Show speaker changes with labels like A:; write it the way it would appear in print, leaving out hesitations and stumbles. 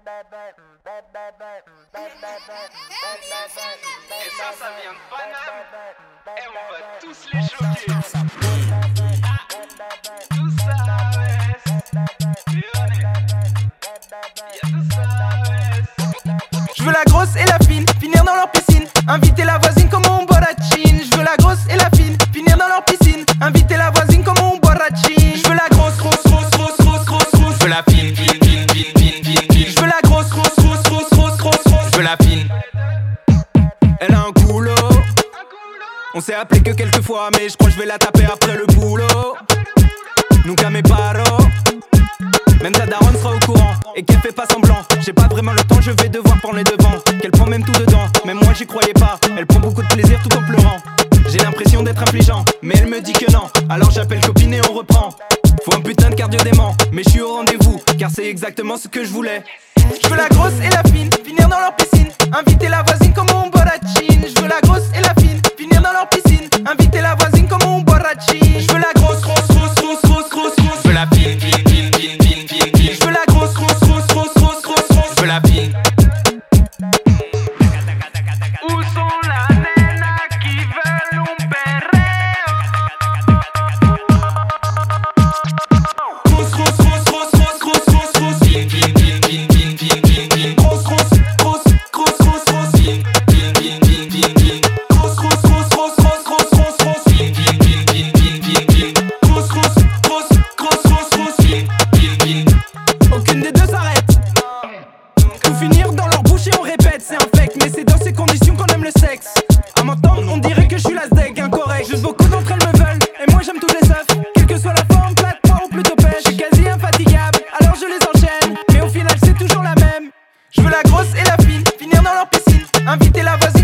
A: Et ça vient de Paname. Et on va tous les choquer. Tout ça,
B: Je veux la grosse et la fine, finir dans leur piscine. Inviter la voisine comme on boit la chine. Je veux la grosse et la fine, finir dans leur piscine. Inviter la voisine comme on boit la chine. Je veux la grosse. Je veux la fine. Je veux la grosse. Je veux la fine. Elle a un coulo. On s'est appelé que quelques fois, mais je crois que je vais la taper après le boulot. Nunca me paro. Même ta daronne sera au courant et qu'elle fait pas semblant. J'ai pas vraiment le temps, je vais devoir prendre les devants. Qu'elle prend même tout dedans, même moi j'y croyais pas. Elle prend beaucoup de plaisir tout en pleurant. J'ai l'impression d'être infligeant, mais elle me dit que non. Alors j'appelle copine et on reprend. Faut un putain de cardio dément, mais je suis au rendez-vous, car c'est exactement ce que je voulais. Je veux la grosse et la fine, finir dans leur piscine. Inviter la voisine comme on boit la chine. Je veux la grosse et la fine, finir dans leur piscine. Inviter la voisine comme on boit la chine. Je veux la grosse. Je veux la fine. Je veux la grosse. Je veux la fine.
A: Où sont la nena qui veulent un perreo?
B: Aucune des deux s'arrête. Tout finir dans leur bouche et on répète, c'est un fake. Mais c'est dans ces conditions qu'on aime le sexe. À m'entendre, on dirait que je suis la zdeg, incorrect. Juste beaucoup d'entre elles me veulent, et moi j'aime toutes les œufs. Quelle que soit la forme, plate, poire ou plutôt pêche. Je suis quasi infatigable, alors je les enchaîne. Mais au final c'est toujours la même. Je veux la grosse et la fine, finir dans leur piscine. Inviter la voisine